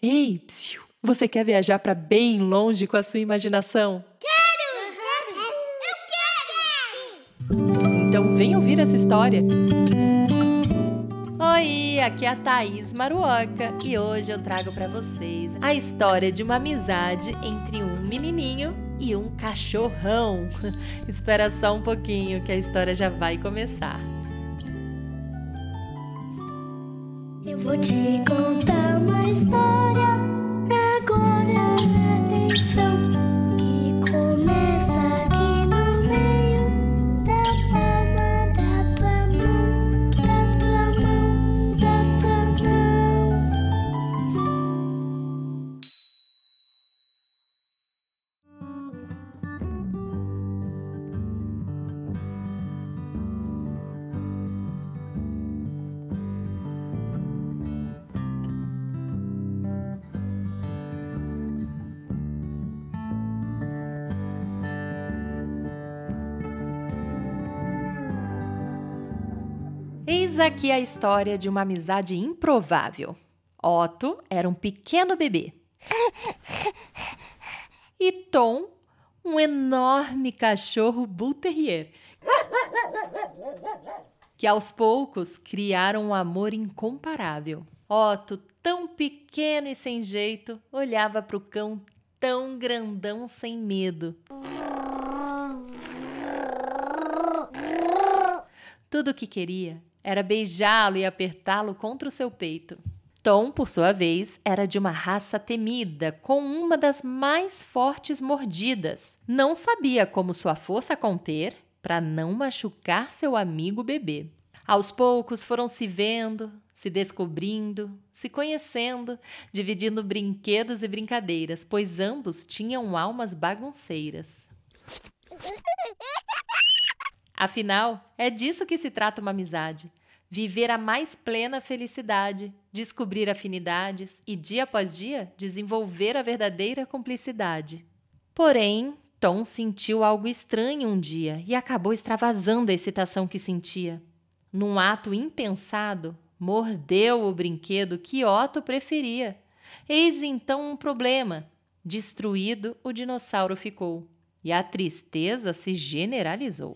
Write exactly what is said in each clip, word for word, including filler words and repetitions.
Ei, psiu, você quer viajar para bem longe com a sua imaginação? Quero! Quero! Eu quero! Então vem ouvir essa história. Oi, aqui é a Thaís Maruoca e hoje eu trago para vocês a história de uma amizade entre um menininho e um cachorrão. Espera só um pouquinho que a história já vai começar. Eu vou te contar uma história agora, atenção, que começa aqui no meio da palma da tua mão, da tua mão, da tua mão. Eis aqui a história de uma amizade improvável. Otto era um pequeno bebê. E Tom, um enorme cachorro Bull Terrier, que aos poucos criaram um amor incomparável. Otto, tão pequeno e sem jeito, olhava para o cão tão grandão sem medo. Tudo o que queria era beijá-lo e apertá-lo contra o seu peito. Tom, por sua vez, era de uma raça temida, com uma das mais fortes mordidas. Não sabia como sua força conter para não machucar seu amigo bebê. Aos poucos foram se vendo, se descobrindo, se conhecendo, dividindo brinquedos e brincadeiras, pois ambos tinham almas bagunceiras. Afinal, é disso que se trata uma amizade. Viver a mais plena felicidade, descobrir afinidades e, dia após dia, desenvolver a verdadeira cumplicidade. Porém, Tom sentiu algo estranho um dia e acabou extravasando a excitação que sentia. Num ato impensado, mordeu o brinquedo que Otto preferia. Eis então um problema. Destruído, o dinossauro ficou. E a tristeza se generalizou.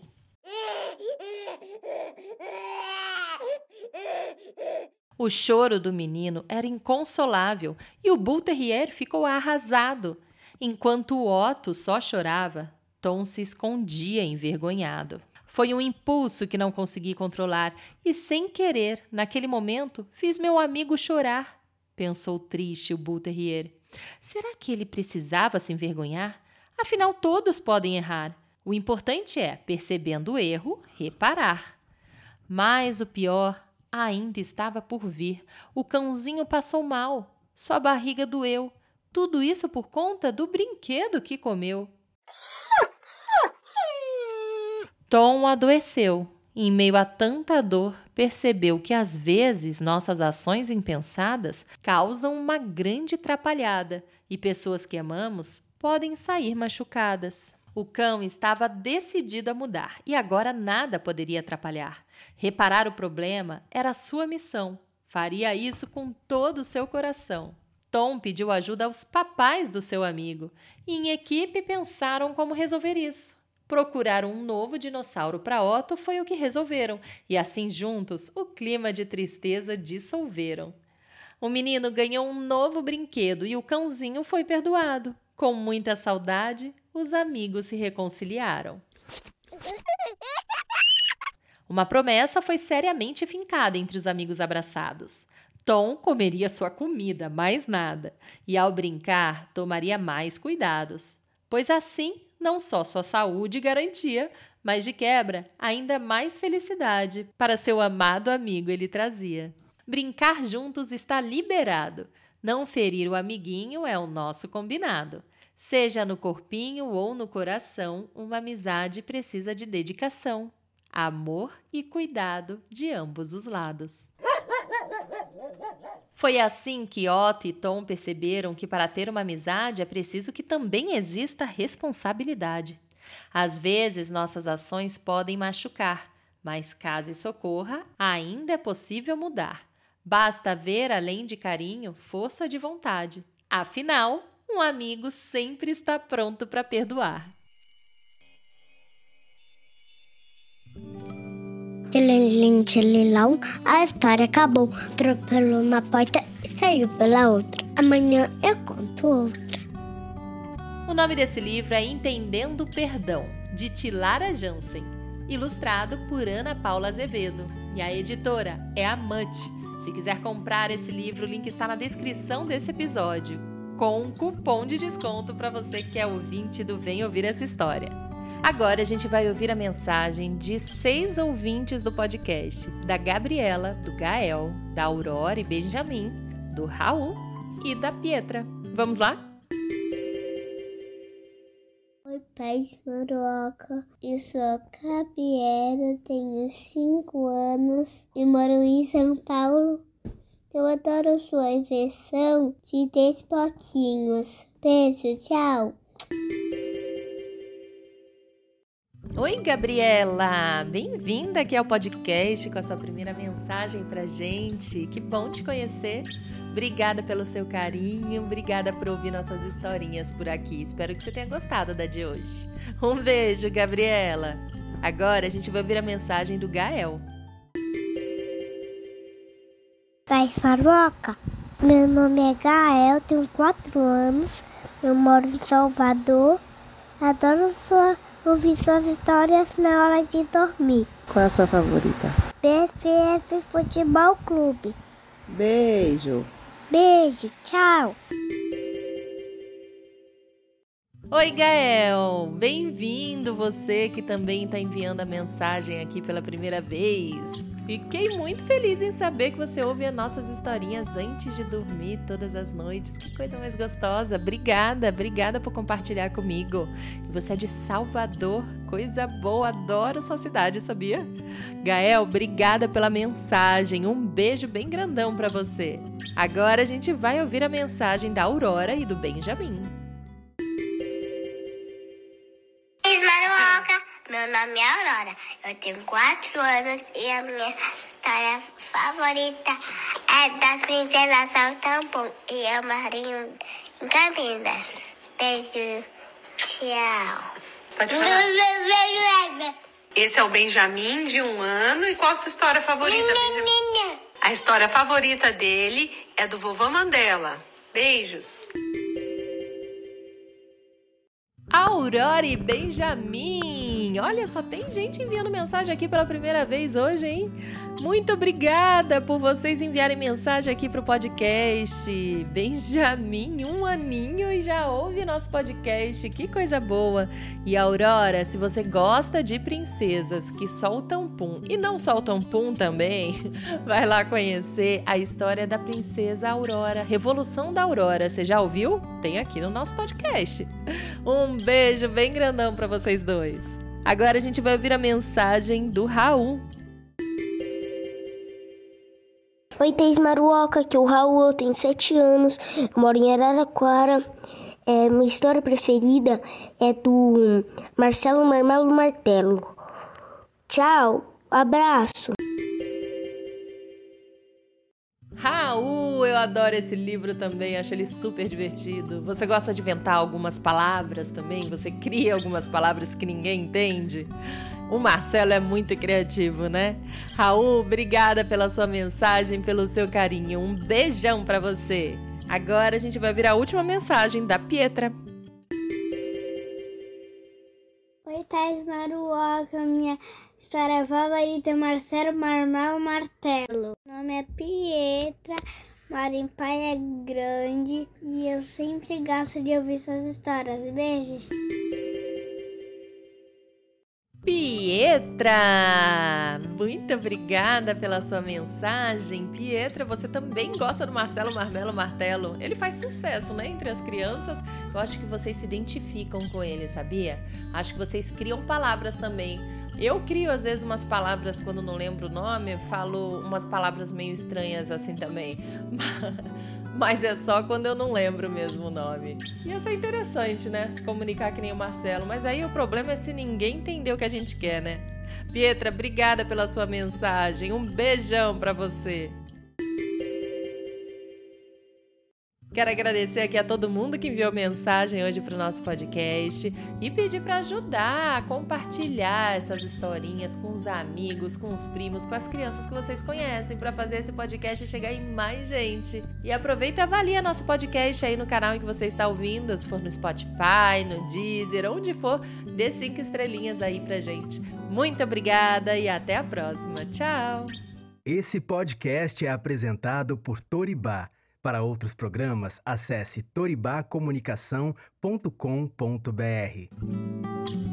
O choro do menino era inconsolável e o Bull Terrier ficou arrasado. Enquanto o Otto só chorava, Tom se escondia envergonhado. Foi um impulso que não consegui controlar e, sem querer, naquele momento, fiz meu amigo chorar, pensou triste o Bull Terrier. Será que ele precisava se envergonhar? Afinal, todos podem errar. O importante é, percebendo o erro, reparar. Mas o pior ainda estava por vir. O cãozinho passou mal. Sua barriga doeu. Tudo isso por conta do brinquedo que comeu. Tom adoeceu. Em meio a tanta dor, percebeu que às vezes nossas ações impensadas causam uma grande atrapalhada e pessoas que amamos podem sair machucadas. O cão estava decidido a mudar e agora nada poderia atrapalhar. Reparar o problema era sua missão. Faria isso com todo o seu coração. Tom pediu ajuda aos papais do seu amigo e em equipe pensaram como resolver isso. Procurar um novo dinossauro para Otto foi o que resolveram e assim juntos o clima de tristeza dissolveram. O menino ganhou um novo brinquedo e o cãozinho foi perdoado. Com muita saudade, os amigos se reconciliaram. Uma promessa foi seriamente fincada entre os amigos abraçados. Tom comeria sua comida, mais nada, e ao brincar tomaria mais cuidados, pois assim não só sua saúde garantia, mas de quebra ainda mais felicidade para seu amado amigo ele trazia. Brincar juntos está liberado. Não ferir o amiguinho é o nosso combinado. Seja no corpinho ou no coração, uma amizade precisa de dedicação, amor e cuidado de ambos os lados. Foi assim que Otto e Tom perceberam que para ter uma amizade é preciso que também exista responsabilidade. Às vezes nossas ações podem machucar, mas caso isso ocorra, ainda é possível mudar. Basta haver, além de carinho, força de vontade. Afinal, um amigo sempre está pronto para perdoar. Tchelilim, tchelilão, a história acabou. Atropelou uma porta e saiu pela outra. Amanhã eu conto outra. O nome desse livro é Entendendo o Perdão, de Tilara Jansen, ilustrado por Ana Paula Azevedo. E a editora é a Mut. Se quiser comprar esse livro, o link está na descrição desse episódio, com um cupom de desconto para você que é ouvinte do Vem Ouvir Essa História. Agora a gente vai ouvir a mensagem de seis ouvintes do podcast, da Gabriela, do Gael, da Aurora e Benjamin, do Raul e da Pietra. Vamos lá? Oi, pais Maroca. Eu sou a Gabriela, tenho cinco anos e moro em São Paulo. Eu adoro sua invenção de dez potinhos. Beijo, tchau. Oi, Gabriela! Bem-vinda aqui ao podcast com a sua primeira mensagem pra gente. Que bom te conhecer. Obrigada pelo seu carinho, obrigada por ouvir nossas historinhas por aqui. Espero que você tenha gostado da de hoje. Um beijo, Gabriela! Agora a gente vai ouvir a mensagem do Gael. Pai Faroca, meu nome é Gael, tenho quatro anos, eu moro em Salvador, adoro sua... ouvir suas histórias na hora de dormir. Qual é a sua favorita? B F F Futebol Clube. Beijo. Beijo, tchau. Oi, Gael! Bem-vindo você que também está enviando a mensagem aqui pela primeira vez. Fiquei muito feliz em saber que você ouve as nossas historinhas antes de dormir todas as noites. Que coisa mais gostosa. Obrigada, obrigada por compartilhar comigo. Você é de Salvador, coisa boa, adoro sua cidade, sabia? Gael, obrigada pela mensagem. Um beijo bem grandão para você. Agora a gente vai ouvir a mensagem da Aurora e do Benjamin. Meu nome é Aurora, eu tenho quatro anos e a minha história favorita é das princesas Saltampum e eu Marinho em Campinas. Beijo, tchau. Pode falar. Esse é o Benjamin, de um ano. E qual a sua história favorita, Benjamin? A história favorita dele é do Vovô Mandela. Beijos. Aurora e Benjamin! Olha, só tem gente enviando mensagem aqui pela primeira vez hoje, hein? Muito obrigada por vocês enviarem mensagem aqui pro podcast. Benjamin, um aninho e já ouve nosso podcast, que coisa boa! E Aurora, se você gosta de princesas que soltam pum e não soltam pum também, vai lá conhecer a história da princesa Aurora, Revolução da Aurora. Você já ouviu? Tem aqui no nosso podcast. Um beijo bem grandão para vocês dois. Agora a gente vai ouvir a mensagem do Raul. Oi, Thaís Maruoca, aqui é o Raul, eu tenho sete anos, eu moro em Araraquara. É, minha história preferida é do Marcelo Marmelo Martelo. Tchau, abraço. Raul, eu adoro esse livro também, acho ele super divertido. Você gosta de inventar algumas palavras também? Você cria algumas palavras que ninguém entende? O Marcelo é muito criativo, né? Raul, obrigada pela sua mensagem, pelo seu carinho. Um beijão pra você. Agora a gente vai ver a última mensagem da Pietra. Oi, Thaís Maruoca, minha história favorita é Marcelo Marmelo Martelo. Meu nome é Pietra, moro em Praia Grande e eu sempre gosto de ouvir suas histórias. Beijos. Pietra! Muito obrigada pela sua mensagem. Pietra, você também gosta do Marcelo Marmelo Martelo? Ele faz sucesso, né, entre as crianças. Eu acho que vocês se identificam com ele, sabia? Acho que vocês criam palavras também. Eu crio, às vezes, umas palavras quando não lembro o nome, falo umas palavras meio estranhas assim também. Mas é só quando eu não lembro mesmo o nome. Ia ser interessante, né? Se comunicar que nem o Marcelo. Mas aí o problema é se ninguém entender o que a gente quer, né? Pietra, obrigada pela sua mensagem. Um beijão pra você. Quero agradecer aqui a todo mundo que enviou mensagem hoje para o nosso podcast e pedir para ajudar a compartilhar essas historinhas com os amigos, com os primos, com as crianças que vocês conhecem, para fazer esse podcast chegar em mais gente. E aproveita e avalia nosso podcast aí no canal em que você está ouvindo, se for no Spotify, no Deezer, onde for, dê cinco estrelinhas aí pra gente. Muito obrigada e até a próxima. Tchau! Esse podcast é apresentado por Toribá. Para outros programas, acesse toribá comunicação ponto com ponto br.